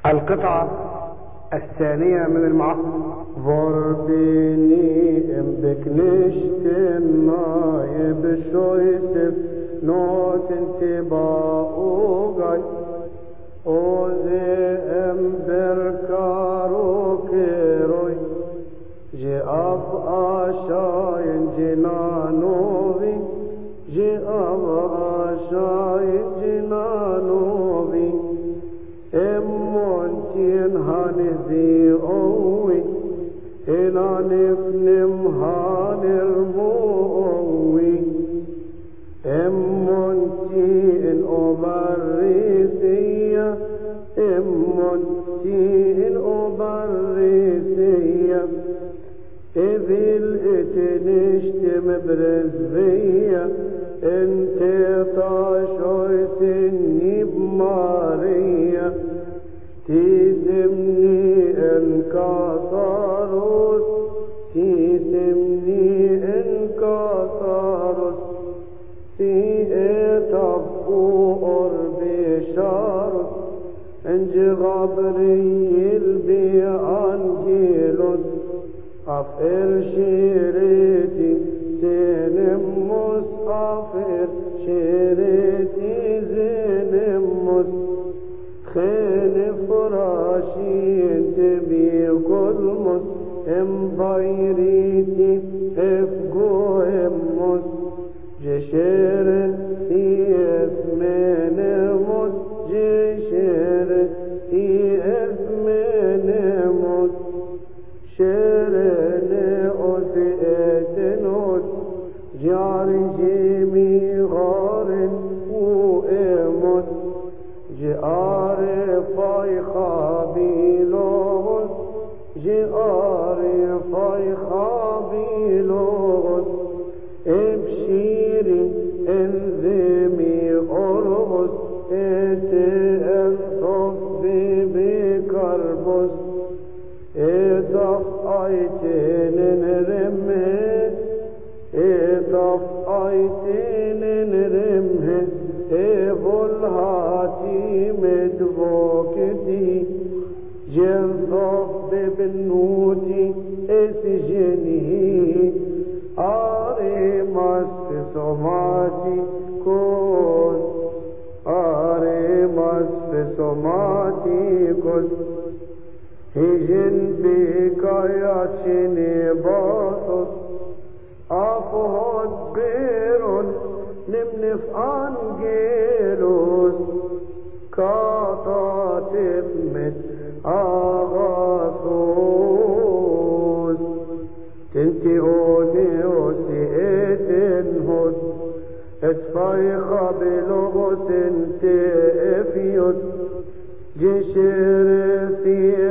القطعة الثانية من المعصر. Varbini beknishten nae beshoysef noten tiba ugay oze berkaro keroy je av ashayn jinanovi je av ashayn jinanovi emmontien hanezi owi enanifnim hanirmowi emmontien obarrisiya emmontien obarrisiya اذل اتنشتم برزبية انت طاشويتني بمارية تيسمني انكاثاروس تيسمني انكاثاروس في اتبقو قربي شارس انج غبريل بأنجيلوس أفر شيرتي زينموس أفر شيرتي زينموس خين فراشي انت بكلموس ام بيريتي افقو اموس جشير في اسمينموس جشير في اسمينموس شيرني أسئتنوت جاري جيمي غارن وإموت جاري فايخا بيلوغس جاري فايخا بيلوغس ابشيري انذمي أرغس اتأنصف بكربس إطف أيتين نرمه إطف أيتين نرمه إبل هاتي مدبوكتي جنصف ببنوتي اسجني آري مست سماتي كل آري مست سماتي كل هجن بكاياتشني باطس أفهد بيرون نمنف أنجيلوس كاتاتف مت أغاثوس تنتي أونيوس إتنهد اتفايخ بلغس انت افيد جشر في